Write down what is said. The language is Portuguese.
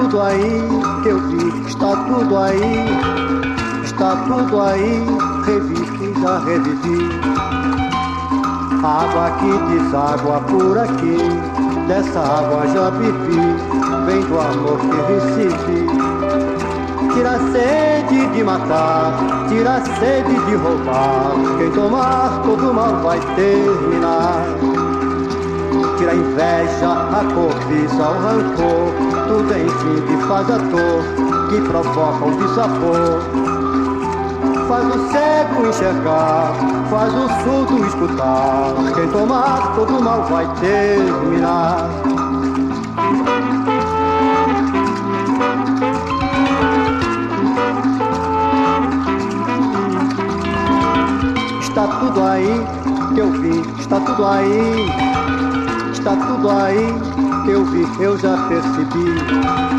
tudo aí que eu vi, está tudo aí, está tudo aí, revisto e já revivi. Água que deságua por aqui, dessa água já bebi, vem do amor que recebi. Tira a sede de matar, tira a sede de roubar, quem tomar todo mal vai terminar. Tira a inveja, a cobiça, o rancor, tudo enfim que faz a dor, que provoca o dissabor. Faz o cego enxergar, faz o surdo escutar, quem tomar todo mal vai terminar. Está tudo aí que eu vi, está tudo aí, está tudo aí que eu vi, eu já percebi.